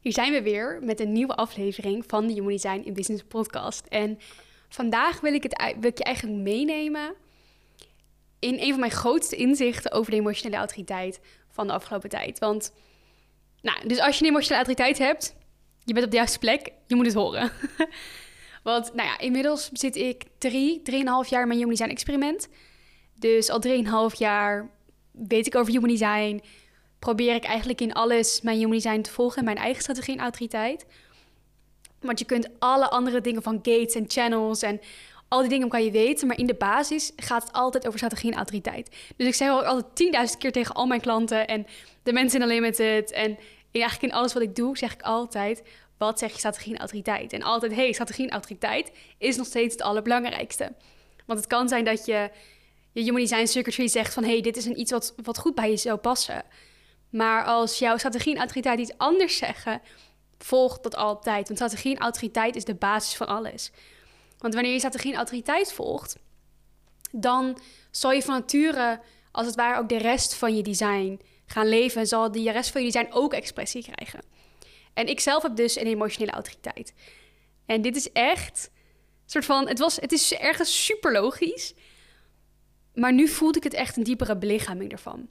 Hier zijn we weer met een nieuwe aflevering van de Human Design in Business podcast. En vandaag wil ik je eigenlijk meenemen in een van mijn grootste inzichten over de emotionele autoriteit van de afgelopen tijd. Want, dus als je een emotionele autoriteit hebt, je bent op de juiste plek, je moet het horen. Want, inmiddels zit ik 3,5 jaar in mijn Human Design experiment. Dus al 3,5 jaar weet ik over Human Design. Probeer ik eigenlijk in alles mijn Human Design te volgen en mijn eigen strategie en autoriteit. Want je kunt alle andere dingen van gates en channels en al die dingen kan je weten. Maar in de basis gaat het altijd over strategie en autoriteit. Dus ik zeg ook altijd 10.000 keer tegen al mijn klanten en de mensen in Unlimited. En eigenlijk in alles wat ik doe, zeg ik altijd, wat zeg je strategie en autoriteit? En altijd, strategie en autoriteit is nog steeds het allerbelangrijkste. Want het kan zijn dat je Human Design circuitry zegt van, dit is iets wat goed bij je zou passen. Maar als jouw strategie en autoriteit iets anders zeggen, volg dat altijd. Want strategie en autoriteit is de basis van alles. Want wanneer je strategie en autoriteit volgt, dan zal je van nature, als het ware, ook de rest van je design gaan leven. En zal de rest van je design ook expressie krijgen. En ik zelf heb dus een emotionele autoriteit. En dit is echt een soort van, het is ergens super logisch. Maar nu voelde ik het echt een diepere belichaming ervan.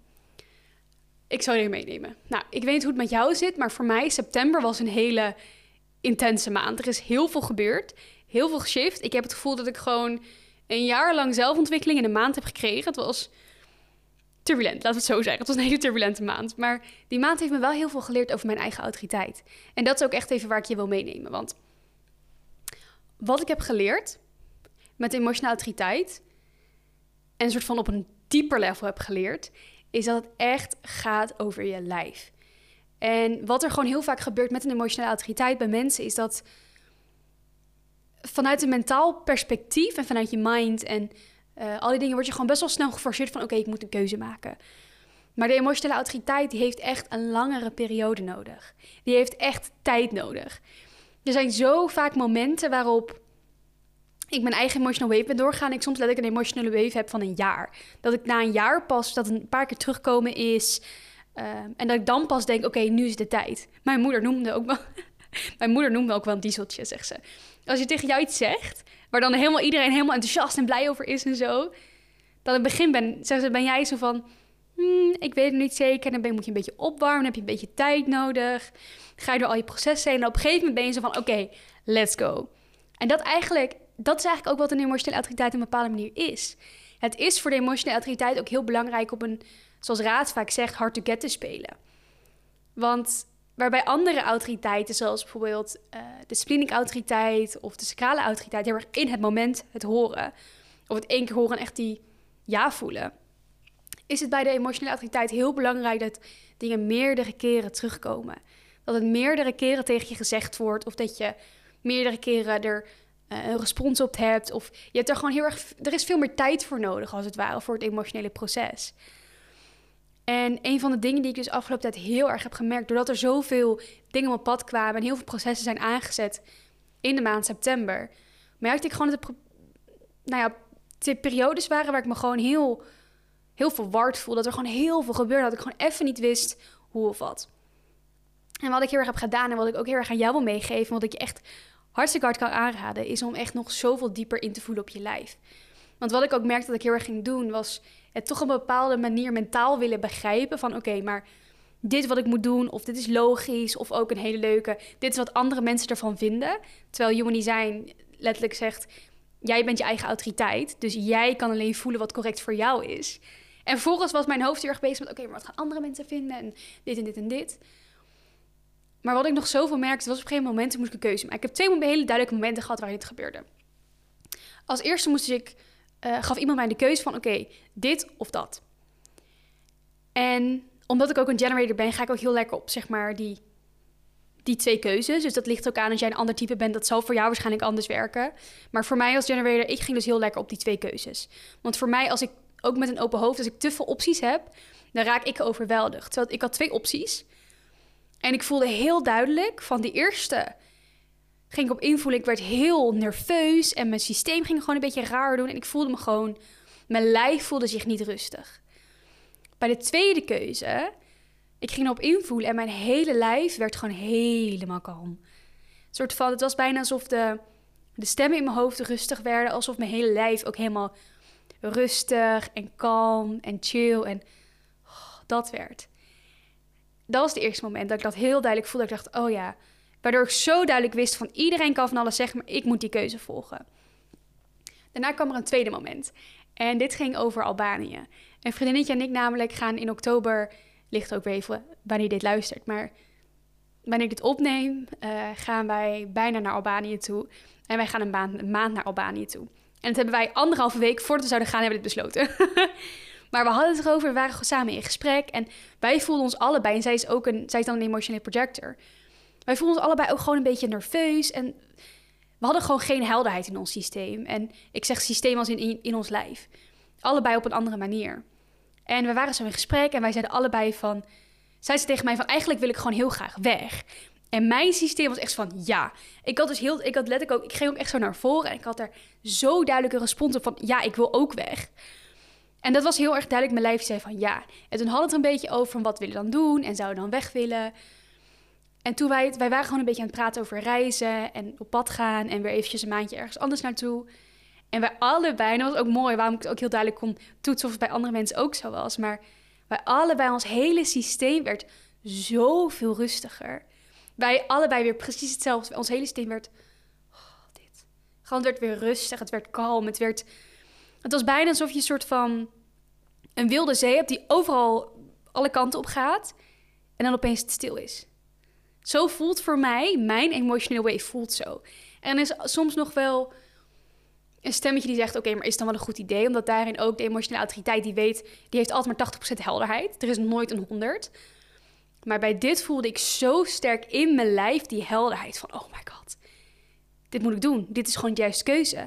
Ik zal je meenemen. Ik weet niet hoe het met jou zit, maar voor mij september was een hele intense maand. Er is heel veel gebeurd, heel veel geshift. Ik heb het gevoel dat ik gewoon een jaar lang zelfontwikkeling in een maand heb gekregen. Het was turbulent, laten we het zo zeggen. Het was een hele turbulente maand. Maar die maand heeft me wel heel veel geleerd over mijn eigen autoriteit. En dat is ook echt even waar ik je wil meenemen. Want wat ik heb geleerd met emotionele autoriteit en een soort van op een dieper level heb geleerd, is dat het echt gaat over je lijf. En wat er gewoon heel vaak gebeurt met een emotionele autoriteit bij mensen, is dat vanuit een mentaal perspectief en vanuit je mind en al die dingen word je gewoon best wel snel geforceerd van ik moet een keuze maken. Maar de emotionele autoriteit die heeft echt een langere periode nodig. Die heeft echt tijd nodig. Er zijn zo vaak momenten waarop ik mijn eigen emotional wave ben doorgaan. En ik soms letterlijk een emotionele wave heb van een jaar. Dat ik na een jaar pas, dat een paar keer terugkomen is. En dat ik dan pas denk, nu is de tijd. Mijn moeder noemde ook wel een dieseltje, zegt ze. Als je tegen jou iets zegt, waar dan iedereen helemaal enthousiast en blij over is en zo. Dat in het begin ben jij zo van, ik weet het niet zeker. En dan moet je een beetje opwarmen, dan heb je een beetje tijd nodig. Ga je door al je processen heen. En op een gegeven moment ben je zo van, let's go. En dat is eigenlijk ook wat een emotionele autoriteit op een bepaalde manier is. Het is voor de emotionele autoriteit ook heel belangrijk op een, zoals Raad vaak zegt, hard to get te spelen. Want waarbij andere autoriteiten, zoals bijvoorbeeld de splenic autoriteit of de sacrale autoriteit, heel erg in het moment het horen, of het 1 keer horen en echt die ja voelen, is het bij de emotionele autoriteit heel belangrijk dat dingen meerdere keren terugkomen. Dat het meerdere keren tegen je gezegd wordt, of dat je meerdere keren er een respons op hebt. Of je hebt er gewoon er is veel meer tijd voor nodig, als het ware, voor het emotionele proces. En een van de dingen die ik dus afgelopen tijd heel erg heb gemerkt, doordat er zoveel dingen op mijn pad kwamen en heel veel processen zijn aangezet in de maand september, merkte ik gewoon dat de periodes waren waar ik me gewoon heel, heel verward voelde. Dat er gewoon heel veel gebeurde, dat ik gewoon even niet wist hoe of wat. En wat ik heel erg heb gedaan en wat ik ook heel erg aan jou wil meegeven, wat ik je echt hartstikke hard kan aanraden, is om echt nog zoveel dieper in te voelen op je lijf. Want wat ik ook merkte dat ik heel erg ging doen, was het toch op een bepaalde manier mentaal willen begrijpen van maar dit wat ik moet doen, of dit is logisch, of ook een hele leuke, dit is wat andere mensen ervan vinden. Terwijl Human Design letterlijk zegt, jij bent je eigen autoriteit, dus jij kan alleen voelen wat correct voor jou is. En vervolgens was mijn hoofd heel erg bezig met, maar wat gaan andere mensen vinden en dit en dit en dit. Maar wat ik nog zoveel merkte, was op een gegeven moment moest ik een keuze maken. Ik heb 2 hele duidelijke momenten gehad waar dit gebeurde. Als eerste gaf iemand mij de keuze van, dit of dat. En omdat ik ook een generator ben, ga ik ook heel lekker op, die 2 keuzes. Dus dat ligt ook aan als jij een ander type bent. Dat zal voor jou waarschijnlijk anders werken. Maar voor mij als generator, ik ging dus heel lekker op die 2 keuzes. Want voor mij, als ik ook met een open hoofd, als ik te veel opties heb, dan raak ik overweldigd. Terwijl ik had 2 opties. En ik voelde heel duidelijk, van die eerste ging ik op invoelen. Ik werd heel nerveus en mijn systeem ging gewoon een beetje raar doen. En ik voelde me gewoon, mijn lijf voelde zich niet rustig. Bij de tweede keuze Ik ging erop invoelen en mijn hele lijf werd gewoon helemaal kalm. Een soort van, het was bijna alsof de stemmen in mijn hoofd rustig werden. Alsof mijn hele lijf ook helemaal rustig en kalm en chill. En dat werd. Dat was het eerste moment dat ik dat heel duidelijk voelde. Dat ik dacht, oh ja. Waardoor ik zo duidelijk wist van iedereen kan van alles zeggen, maar ik moet die keuze volgen. Daarna kwam er een tweede moment. En dit ging over Albanië. Een vriendinnetje en ik namelijk gaan in oktober, ligt ook weer even wanneer je dit luistert, maar wanneer ik dit opneem, gaan wij bijna naar Albanië toe. En wij gaan een maand naar Albanië toe. En dat hebben wij 1,5 week voordat we zouden gaan, hebben we dit besloten. Maar we hadden het erover, we waren gewoon samen in gesprek. En wij voelden ons allebei, en zij is dan een emotionele projector. Wij voelden ons allebei ook gewoon een beetje nerveus. En we hadden gewoon geen helderheid in ons systeem. En ik zeg systeem als in ons lijf. Allebei op een andere manier. En we waren zo in gesprek en wij zeiden allebei van... Zij zei tegen mij van, eigenlijk wil ik gewoon heel graag weg. En mijn systeem was echt van, ja. Ik ging ook echt zo naar voren. En ik had er zo duidelijke respons op van, ja, ik wil ook weg. En dat was heel erg duidelijk. Mijn lijf zei van, ja. En toen hadden we het een beetje over van, wat willen we dan doen? En zouden we dan weg willen? En toen wij waren gewoon een beetje aan het praten over reizen en op pad gaan en weer eventjes een maandje ergens anders naartoe. En wij allebei, en dat was ook mooi, waarom ik het ook heel duidelijk kon toetsen of het bij andere mensen ook zo was. Maar wij allebei, ons hele systeem werd zoveel rustiger. Wij allebei weer precies hetzelfde. Ons hele systeem werd, dit. Gewoon, het werd weer rustig, het werd kalm. Het was bijna alsof je een soort van een wilde zee hebt die overal alle kanten op gaat. En dan opeens het stil is. Zo voelt voor mij, mijn emotional wave voelt zo. En er is soms nog wel een stemmetje die zegt, oké, maar is het dan wel een goed idee? Omdat daarin ook de emotionele autoriteit die weet, die heeft altijd maar 80% helderheid. Er is nooit een 100. Maar bij dit voelde ik zo sterk in mijn lijf die helderheid van, oh my god, dit moet ik doen. Dit is gewoon de juiste keuze.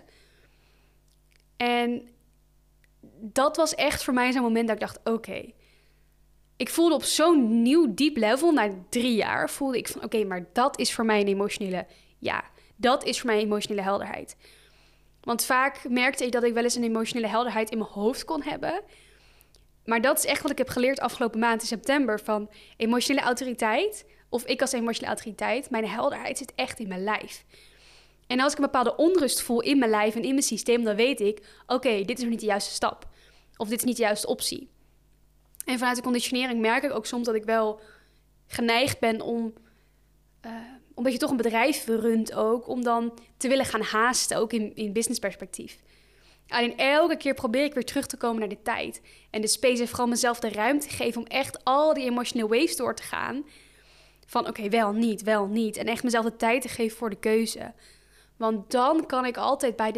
En dat was echt voor mij zo'n moment dat ik dacht, oké. Ik voelde op zo'n nieuw diep level, na 3 jaar, voelde ik van, oké, maar dat is voor mij een emotionele, ja, dat is voor mij emotionele helderheid. Want vaak merkte ik dat ik wel eens een emotionele helderheid in mijn hoofd kon hebben. Maar dat is echt wat ik heb geleerd afgelopen maand in september, van emotionele autoriteit, of ik als emotionele autoriteit, mijn helderheid zit echt in mijn lijf. En als ik een bepaalde onrust voel in mijn lijf en in mijn systeem, dan weet ik, oké, dit is nog niet de juiste stap. Of dit is niet de juiste optie. En vanuit de conditionering merk ik ook soms dat ik wel geneigd ben om, omdat je toch een bedrijf runt ook, om dan te willen gaan haasten, ook in businessperspectief. Alleen elke keer probeer ik weer terug te komen naar de tijd. En de space en vooral mezelf de ruimte geven om echt al die emotional waves door te gaan. Van oké, wel niet. En echt mezelf de tijd te geven voor de keuze. Want dan kan ik altijd bij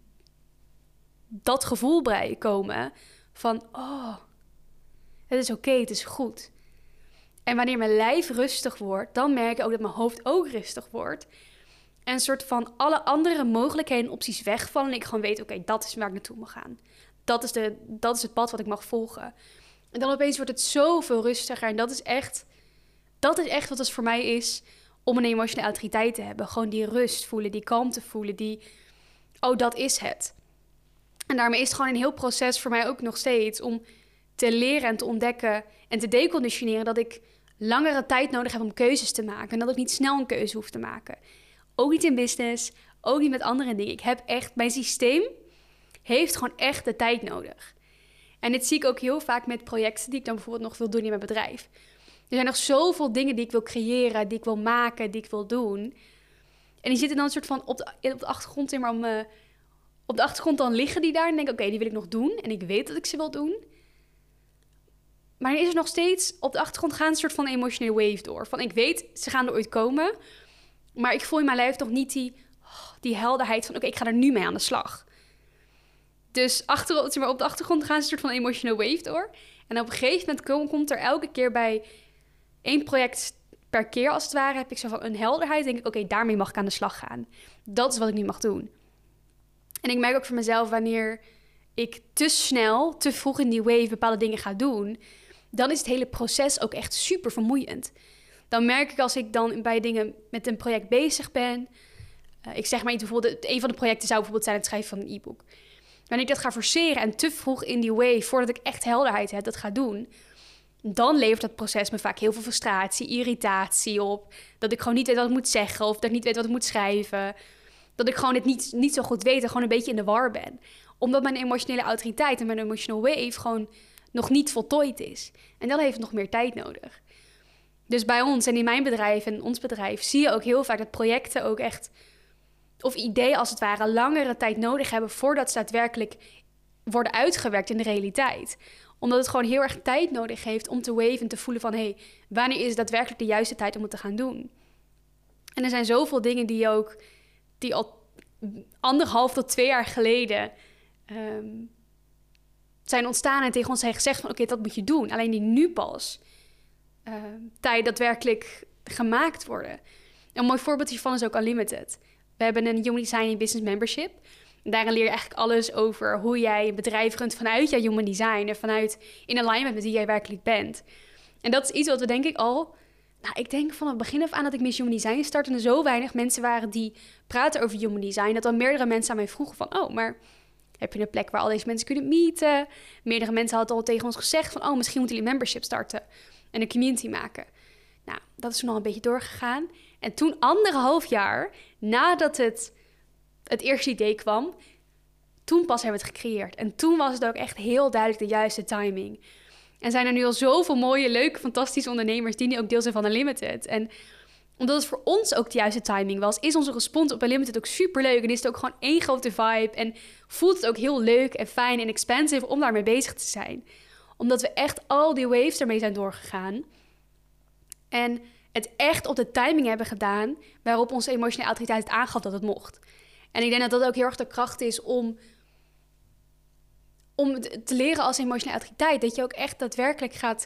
dat gevoel komen van, oh, het is oké, het is goed. En wanneer mijn lijf rustig wordt, dan merk ik ook dat mijn hoofd ook rustig wordt. En een soort van alle andere mogelijkheden en opties wegvallen. En ik gewoon weet, oké, dat is waar ik naartoe mag gaan. Dat is het pad wat ik mag volgen. En dan opeens wordt het zoveel rustiger. En dat is echt wat het voor mij is om een emotionele autoriteit te hebben. Gewoon die rust voelen, die kalmte voelen, dat is het. En daarmee is het gewoon een heel proces voor mij ook nog steeds om te leren en te ontdekken en te deconditioneren dat ik langere tijd nodig heb om keuzes te maken. En dat ik niet snel een keuze hoef te maken. Ook niet in business, ook niet met andere dingen. Mijn systeem heeft gewoon echt de tijd nodig. En dit zie ik ook heel vaak met projecten die ik dan bijvoorbeeld nog wil doen in mijn bedrijf. Er zijn nog zoveel dingen die ik wil creëren, die ik wil maken, die ik wil doen. En die zitten dan een soort van op de achtergrond, maar op de achtergrond dan liggen die daar en denk ik, oké, die wil ik nog doen. En ik weet dat ik ze wil doen. Maar er is er nog steeds op de achtergrond gaan een soort van emotionele wave door. Van ik weet, ze gaan er ooit komen. Maar ik voel in mijn lijf nog niet die helderheid van, oké, ik ga er nu mee aan de slag. Dus op de achtergrond gaan ze een soort van emotional wave door. En op een gegeven moment komt er elke keer bij 1 project per keer als het ware, heb ik zo van een helderheid. Denk ik, oké, daarmee mag ik aan de slag gaan. Dat is wat ik nu mag doen. En ik merk ook voor mezelf, wanneer ik te snel, te vroeg in die wave bepaalde dingen ga doen, dan is het hele proces ook echt super vermoeiend. Dan merk ik als ik dan bij dingen met een project bezig ben. Ik zeg maar iets, bijvoorbeeld, een van de projecten zou bijvoorbeeld zijn het schrijven van een e-book. Wanneer ik dat ga forceren en te vroeg in die wave, voordat ik echt helderheid heb, dat ga doen, dan levert dat proces me vaak heel veel frustratie, irritatie op. Dat ik gewoon niet weet wat ik moet zeggen of dat ik niet weet wat ik moet schrijven. Dat ik gewoon het niet zo goed weet en gewoon een beetje in de war ben. Omdat mijn emotionele autoriteit en mijn emotional wave gewoon nog niet voltooid is. En dan heeft het nog meer tijd nodig. Dus bij ons en in mijn bedrijf en ons bedrijf zie je ook heel vaak dat projecten ook echt, of ideeën als het ware, langere tijd nodig hebben voordat ze daadwerkelijk worden uitgewerkt in de realiteit. Omdat het gewoon heel erg tijd nodig heeft om te waven en te voelen van, hey, wanneer is het daadwerkelijk de juiste tijd om het te gaan doen? En er zijn zoveel dingen die al 1,5 tot 2 jaar geleden zijn ontstaan en tegen ons zijn gezegd van, oké, dat moet je doen. Alleen die nu pas tijd daadwerkelijk gemaakt worden. Een mooi voorbeeld hiervan is ook Unlimited. We hebben een Human Design Business Membership. Daarin leer je eigenlijk alles over hoe jij een bedrijf runt vanuit jouw Human Design en vanuit in alignment met wie jij werkelijk bent. En dat is iets wat we denk ik al, ik denk van het begin af aan dat ik Miss Human Design startte en er zo weinig mensen waren die praten over Human Design, dat dan meerdere mensen aan mij vroegen van, oh, maar heb je een plek waar al deze mensen kunnen meeten? Meerdere mensen hadden al tegen ons gezegd van, oh, misschien moeten jullie een membership starten en een community maken. Nou, dat is toen al een beetje doorgegaan. En toen 1,5 jaar nadat het eerste idee kwam, toen pas hebben we het gecreëerd. En toen was het ook echt heel duidelijk de juiste timing. En zijn er nu al zoveel mooie, leuke, fantastische ondernemers die nu ook deel zijn van Unlimited. En omdat het voor ons ook de juiste timing was, is onze respons op Unlimited ook superleuk. En is het ook gewoon één grote vibe. En voelt het ook heel leuk en fijn en expansive om daarmee bezig te zijn. Omdat we echt al die waves ermee zijn doorgegaan. En het echt op de timing hebben gedaan waarop onze emotionele autoriteit het aangaf dat het mocht. En ik denk dat dat ook heel erg de kracht is om te leren als emotionele autoriteit. Dat je ook echt daadwerkelijk gaat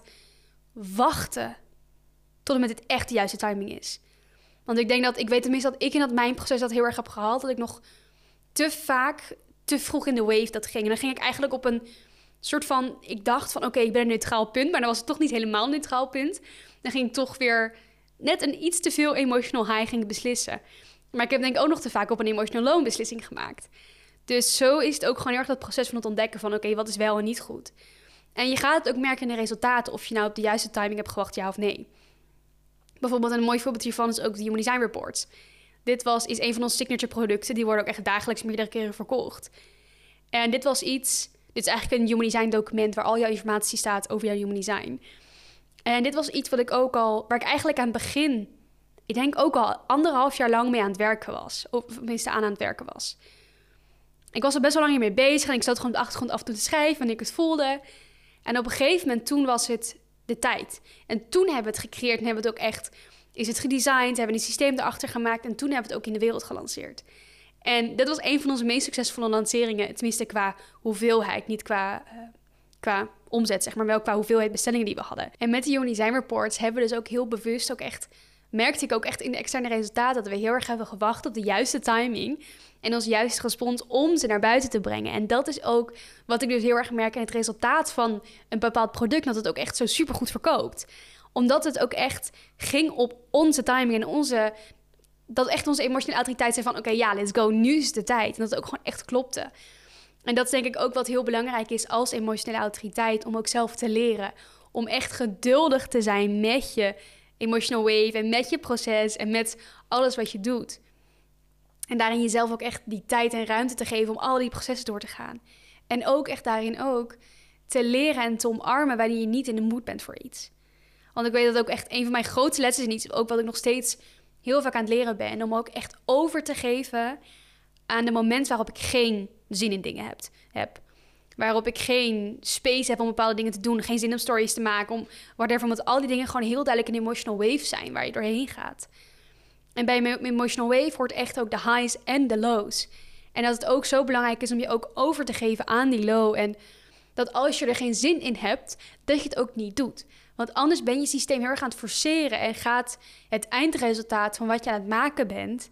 wachten tot en met het echt de juiste timing is. Want ik weet tenminste dat ik in dat mijn proces dat heel erg heb gehaald. Dat ik nog te vaak, te vroeg in de wave dat ging. En dan ging ik eigenlijk op een soort van, ik dacht van oké, ik ben een neutraal punt. Maar dan was het toch niet helemaal een neutraal punt. Dan ging ik toch weer net een iets te veel emotional high ging beslissen. Maar ik heb denk ik ook nog te vaak op een emotional low beslissing gemaakt. Dus zo is het ook gewoon heel erg dat proces van het ontdekken van oké, wat is wel en niet goed. En je gaat het ook merken in de resultaten of je nou op de juiste timing hebt gewacht, ja of nee. Bijvoorbeeld een mooi voorbeeld hiervan is ook de Human Design Reports. Dit is een van onze signature producten. Die worden ook echt dagelijks meerdere keren verkocht. En dit is eigenlijk een Human Design document waar al jouw informatie staat over jouw Human Design. En dit was iets waar ik eigenlijk aan het begin, ik denk ook al 1,5 jaar lang mee aan het werken was. Of tenminste aan het werken was. Ik was er best wel lang mee bezig en ik zat gewoon op de achtergrond af en toe te schrijven wanneer ik het voelde. En op een gegeven moment, toen was het de tijd. En toen hebben we het gecreëerd en hebben we het ook echt, is het gedesigned, hebben we een systeem erachter gemaakt en toen hebben we het ook in de wereld gelanceerd. En dat was een van onze meest succesvolle lanceringen, tenminste qua hoeveelheid, niet qua omzet, zeg maar, wel qua hoeveelheid bestellingen die we hadden. En met de Human Design Reports hebben we dus ook heel bewust ook echt, merkte ik ook echt in de externe resultaten dat we heel erg hebben gewacht op de juiste timing en ons juiste respons om ze naar buiten te brengen. En dat is ook wat ik dus heel erg merk in het resultaat van een bepaald product, dat het ook echt zo supergoed verkoopt. Omdat het ook echt ging op onze timing en dat echt onze emotionele autoriteit zei van oké, ja, let's go, nu is de tijd. En dat het ook gewoon echt klopte. En dat is denk ik ook wat heel belangrijk is als emotionele autoriteit, om ook zelf te leren. Om echt geduldig te zijn met je emotional wave en met je proces en met alles wat je doet. En daarin jezelf ook echt die tijd en ruimte te geven om al die processen door te gaan. En ook echt daarin ook te leren en te omarmen wanneer je niet in de mood bent voor iets. Want ik weet dat ook echt een van mijn grootste lessen is en iets ook wat ik nog steeds heel vaak aan het leren ben. Om ook echt over te geven aan de moment waarop ik geen zin in dingen heb. Waarop ik geen space heb om bepaalde dingen te doen. Geen zin om stories te maken. Omdat al die dingen gewoon heel duidelijk een emotional wave zijn waar je doorheen gaat. En bij een emotional wave hoort echt ook de highs en de lows. En dat het ook zo belangrijk is om je ook over te geven aan die low. En dat als je er geen zin in hebt, dat je het ook niet doet. Want anders ben je systeem heel erg aan het forceren. En gaat het eindresultaat van wat je aan het maken bent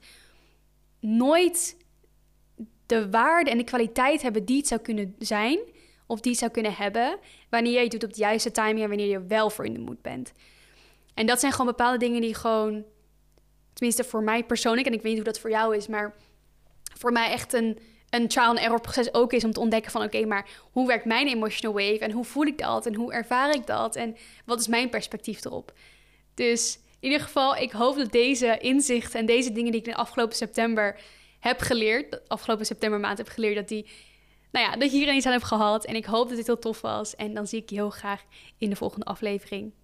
nooit de waarde en de kwaliteit hebben die het zou kunnen zijn. Of die het zou kunnen hebben. Wanneer je het doet op de juiste timing en wanneer je wel voor in de mood bent. En dat zijn gewoon bepaalde dingen die gewoon, tenminste voor mij persoonlijk, en ik weet niet hoe dat voor jou is, maar voor mij echt een een trial and error proces ook is om te ontdekken van oké, maar hoe werkt mijn emotional wave en hoe voel ik dat en hoe ervaar ik dat en wat is mijn perspectief erop. Dus in ieder geval, ik hoop dat deze inzichten en deze dingen die ik in de afgelopen september heb geleerd, de afgelopen septembermaand heb geleerd, dat je hier iets aan hebt gehad. En ik hoop dat dit heel tof was. En dan zie ik je heel graag in de volgende aflevering.